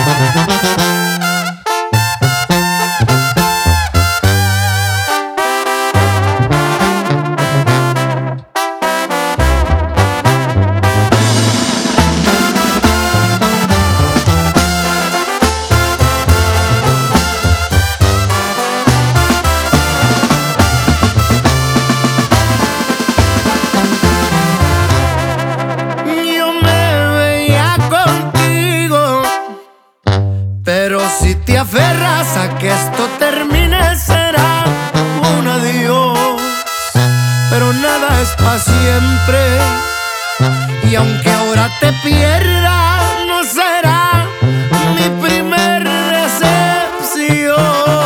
Pero si te aferras a que esto termine, será un adiós. Pero nada es para siempre, y aunque ahora te pierda, no será mi primer decepción.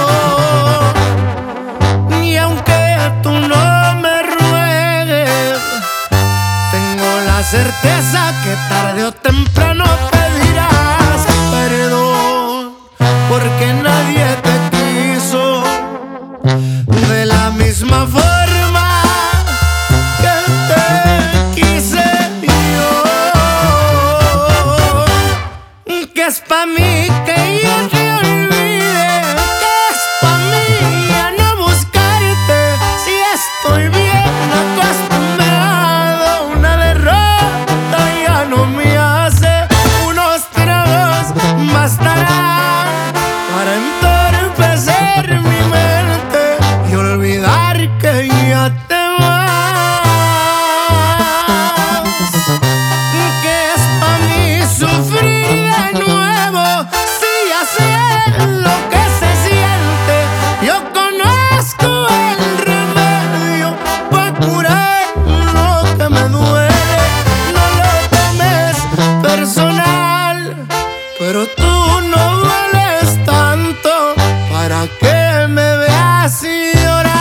Y aunque tú no me ruegues, tengo la certeza que tarde o temprano pedirás perdón, porque nadie te quiso de la misma forma que te quise yo. Que es pa' mí que yo te olvide, que es pa' mí ya no buscarte, si estoy bien acostumbrado. Una derrota ya no me hace, unos tragos bastarán para entorpecer mi mente y olvidar que ya te vas. Que es pa' mí sufrir de nuevo, si ya sé lo que se siente. Yo conozco el remedio para curar lo que me duele. No lo tomes personal, pero tú no vales tanto para que me veas llorar.